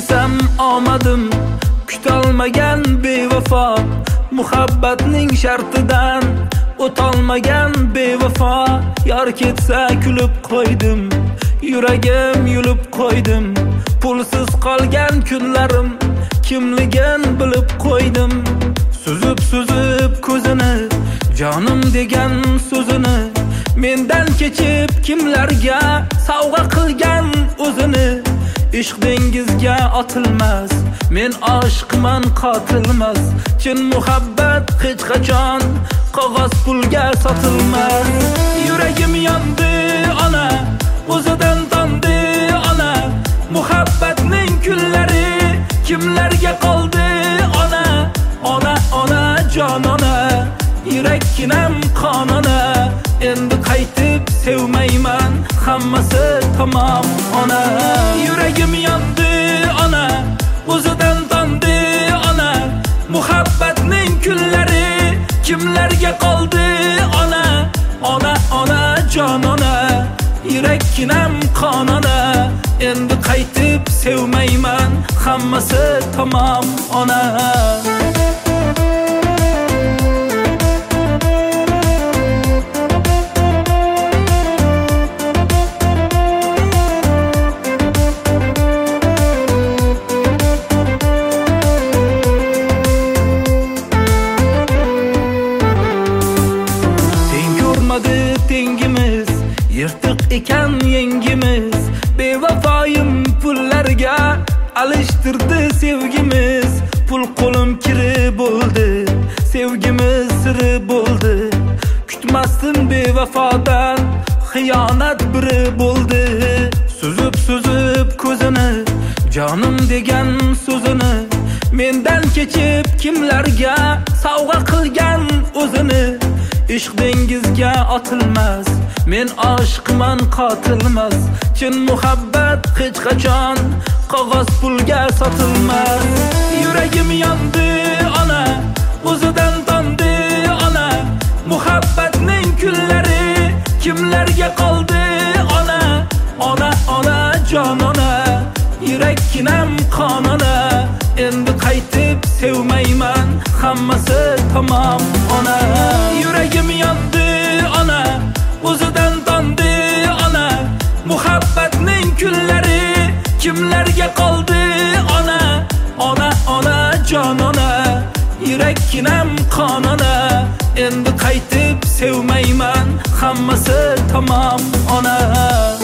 desam omadim, kutolmagan bevafo, muhabbatning shartidan o'tolmagan bevafo. Yor ketsa kulib qo'ydim, yuragim yulib qo'ydim. Pulsiz qolgan kunlarim kimligin bilib qo'ydim. Suzib ko'zini, jonim degan so'zini, mendan kechib kimlarga sovg'a qilgan o'zini. Ishq dengizga otilmas, men oshiqman qotilmas. Chin muhabbat hech qachon qog'oz pulga sotilmas. Yuragim yondi ona, o'zidan tondi ona. Muhabbatning kunlari kimlarga qoldi ona? Ona jon ona, yurakkinam qonona. Endi qaytib sevmayman, hammasi tamom ona. Yuragim yondi ona, o'zidan tondi ona. Muhabbatning kunlari kimlarga qoldi ona? Ona jon ona, yurakkinam qonona. Endi qaytib sevmayman, hammasi tamom ona. Tengimiz yirtiq ekan yengimiz, bevafoyim pullarga alishtirdi sevgimiz. Pul qo'lim kiri bo'ldi, sevgimiz siri bo'ldi. Kutmasdim bevafodan, xiyonat biri bo'ldi. Suzib ko'zini, jonim degan so'zini, mendan kechib kimlarga sovg'a qilgan o'zini. Ishq dengizga otilmas, men oshiqman qotilmas. Chin muhabbat hech qachon qog'oz pulga sotilmas. Yuragim yondi ona, o'zidan tondi ona. Muhabbatning kunlari kimlarga qoldi ona? Ona jon ona, yurakkinam qonona. Endi qaytib sevmayman, hammasi tamom ona. Yuragim yondi ona, o'zidan tondi ona. Muhabbatning kunlari kimlarga qoldi ona? Ona jon ona, yurakkinam qonona. Endi qaytib sevmayman, hammasi tamom ona.